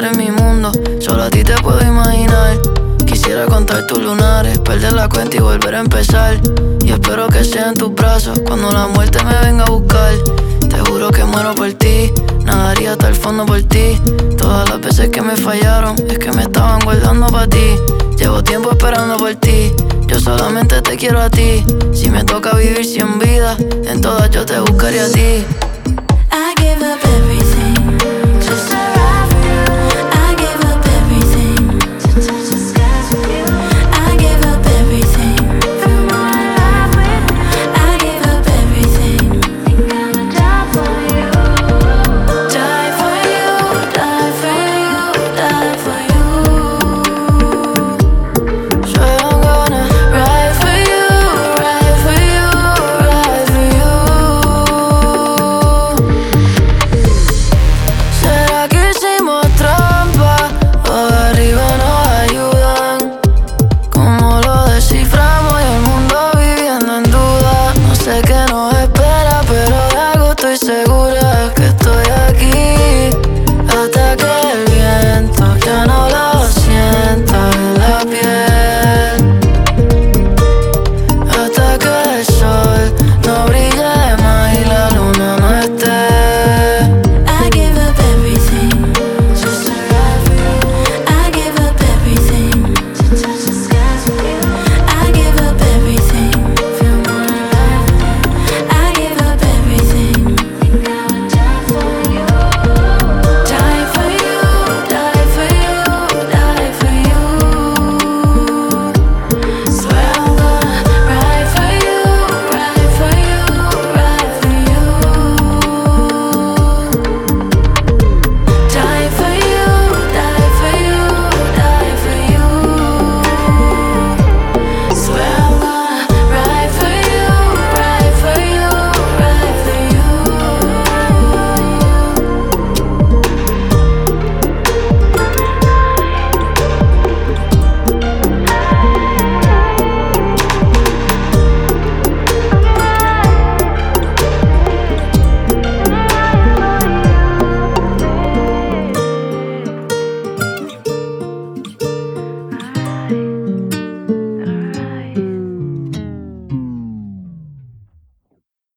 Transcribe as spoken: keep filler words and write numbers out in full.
estar en mi mundo, solo a ti te puedo imaginar. Quisiera contar tus lunares, perder la cuenta y volver a empezar. Y espero que sea en tus brazos cuando la muerte me venga a buscar. Te juro que muero por ti, nadaría hasta el fondo por ti. Todas las veces que me fallaron es que me estaban guardando para ti. Llevo tiempo esperando por ti, yo solamente te quiero a ti. Si me toca vivir cien vidas, en todas yo te buscaré a ti.